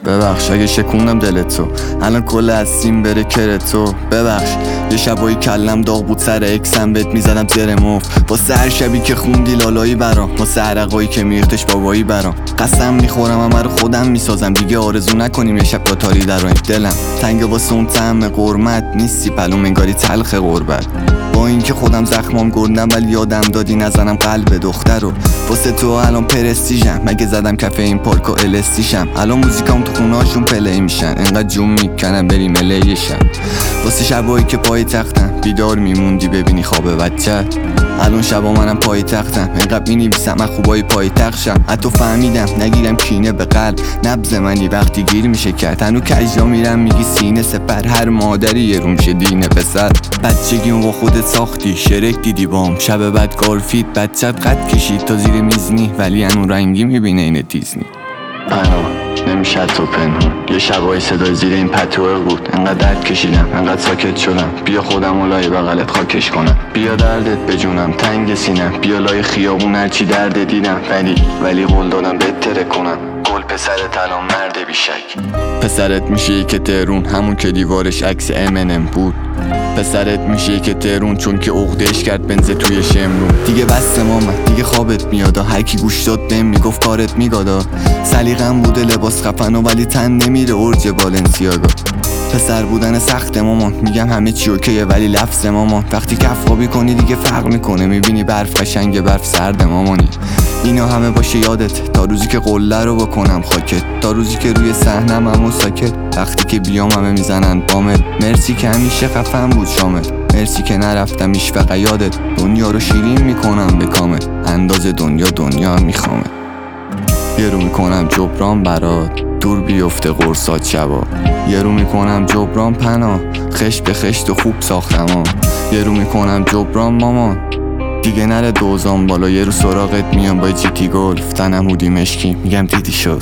ببخش اگه شکوندم دلتو، الان کل هستیم بره کرتو. ببخش یه شبایی کلم داغ بود سر اکسم بهت میزدم زیر مف، واسه هر شبی که خوندی لالایی برام، واسه عرقایی که میریختش بابایی برام. قسم میخورم همه رو خودم میسازم، دیگه آرزو نکنیم یه شب تاری دراییم. دلم تنگ واسه اون طعم قرمت، نیستی پلوم انگاری تلخ غربت. با اینکه خودم زخمام گردم ولی یادم دادی نزنم قلب دختر رو. واسه تو الان پرستیژم، مگه زدم کف این پارک و الستیشم. الان موزیکام تو خونهاشون پلی میشن، انقدر جون میکنم بریم الیشم. واسه شبایی که پای تختم بیدار میموندی ببینی خواب بچه، الان شبا منم پای تختم، انقدر مینویسم من خوبای پای تختشم. حتی فهمیدم نگیرم کینه به قلب، نبض منی وقتی گیر میشه کرد. هنو کجا میرم میگی سینه سپر، هر مادری یه روم شه دینه پسر. بچگیمو با خودت ساختی، شرک دیدی بام، شب بعد گارفید بچت قد کشید تا زیر میزنی، ولی هنو رنگی میبینه این دیزنی. نمیشه تو پنهون، یه شبایی صدای زیر این پتوه بود، انقدر درد کشیدم انقدر ساکت شدم. بیا خودم و لای بغلت خاکش کنم، بیا دردت بجونم تنگ سینم، بیا لای خیابون هرچی درد دیدم، ولی قول دادم بهتره کنم. گل پسرت الان مرد بیشک، پسرت میشه که تهرون همون که دیوارش عکس امنم بود. پسرت میشه که تهرون چون که عقدهش کرد بنز توی شمرون. دیگه بس مامد دیگه خوابت میادا، هر کی گوش داد بهم میگفت کارت میگادا. سلیقم بوده لباس خفنو ولی تن نمیره اورج بالنسیاگا. پسر بودن سخت مامان، میگم همه چی اوکیه ولی لفظ مامان. وقتی کف خوابی کنی دیگه فرق میکنه، میبینی برف قشنگ برف سرد مامانی. اینا همه باشه یادت تا روزی که قله رو بکنم خاکت، تا روزی که روی صحنم همون ساکت. وقتی که بیام همه میزنن بامت، مرسی که همیشه خفن بود شامت، مرسی که نرفتم هیچ وقت یادت. دنیا رو شیرین میکنم به کامت، انداز دنیا میخوامت. یه رو میکنم جبران برات، دور بیفته قرصات شبا. یه رو میکنم جبران پناه، خشت به خشت و خوب ساختم. یه رو میکنم جبران مامان، دیگه نره دوزان بالا. یه رو سراغت میام با جیتی گلف، تنم هودی مشکی میگم دیدی شد.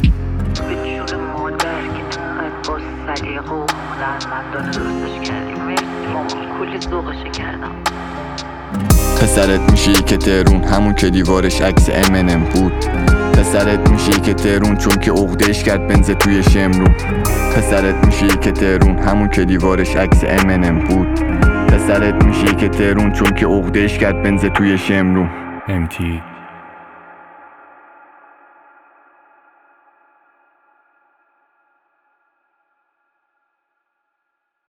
پسرت میشه که تهرون همون که دیوارش عکس امنم بود. پسرت میشه که تهرون چون که عقدهش کرد بنز توی شمرون. پسرت میشه که تهرون همون که دیوارش عکس امنم بود. پسرت میشه که تهرون چون که عقدهش کرد بنز توی شمرون. MT